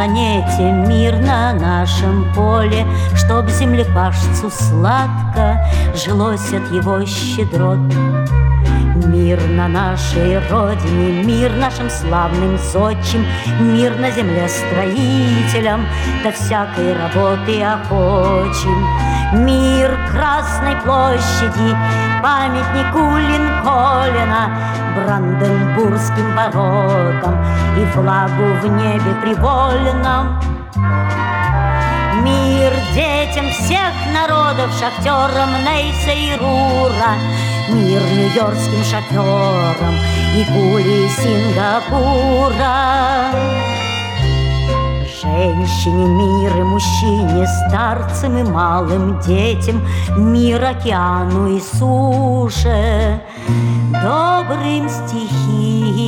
планете, мир на нашем поле, чтоб землепашцу сладко жилось от его щедрот. Мир на нашей родине, мир нашим славным зодчим, мир на земле строителям, до всякой работы охочим. Мир Красной площади, памятнику Линкольна, Бранденбургским воротам и флагу в небе привольном. Мир детям всех народов, шахтерам Нейса и Рура, мир нью-йоркским шоферам и кули Сингапура. Женщине мир и мужчине, старцам и малым детям, мир океану и суше, добрым стихиям